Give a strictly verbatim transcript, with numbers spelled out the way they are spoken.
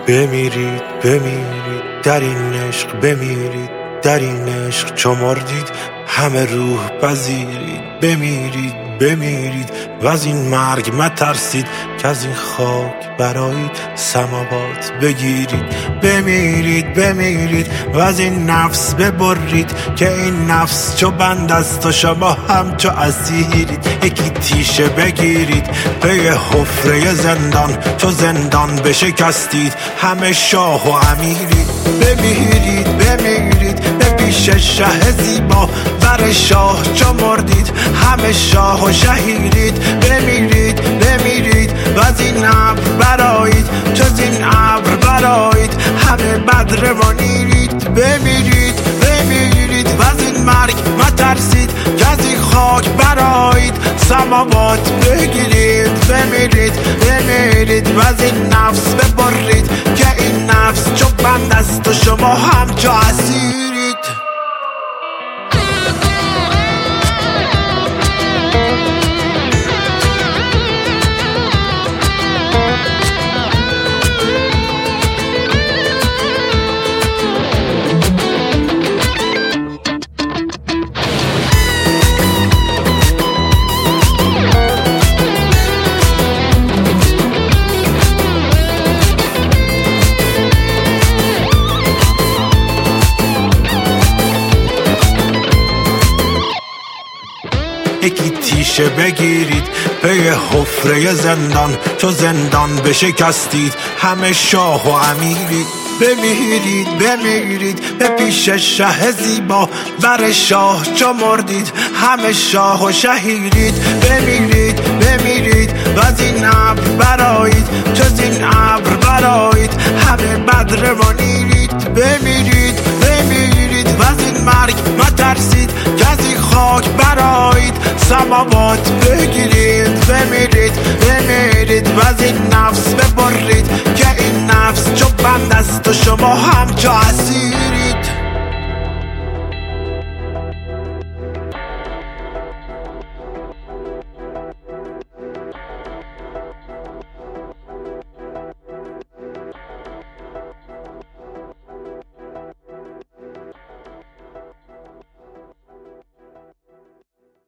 بمیرید بمیرید در این عشق، بمیرید در این عشق چو مردید همه روح پذیرید. بمیرید بمیرید و از این مرگ مترسید که از این خاک برایید سماوات بگیرید. بمیرید بمیرید و از این نفس ببرید که این نفس چو بند است و شما هم چو اسیرید. یکی تیشه بگیرید پی حفره زندان، چو زندان بشکستید همه شاه و امیرید. بمیرید بمیرید به پیش شه زیبا، بر شاه چو مردید همه شاه و شهیرید. بمیرید بمیرید و از این ابر برایید، چو این ابر برایید همه بدر منیرید. بمیرید بمیرید و از این مرگ مترسید که از این خاک برایید سماوات بگیرید. بمیرید بمیرید و از این نفس ببرید که این نفس چو بند است و شما هم چو اسیرید. یکی تیشه بگیرید پی حفره زندان، چو زندان بشکستید همه شاه و امیرید. بمیرید بمیرید به پیش شه زیبا، بر شاه چو مردید همه شاه و شهیرید. بمیرید بمیرید و از این ابر برایید، چو این ابر برایید همه بدر منیرید. بمیرید بمیرید و از این مرگ مترسید که از این خاک برایید سماوات بگیرید. بمیرید بمیرید و از این نفس ببرید که این نفس چو بند است و شما هم چو اسیرید.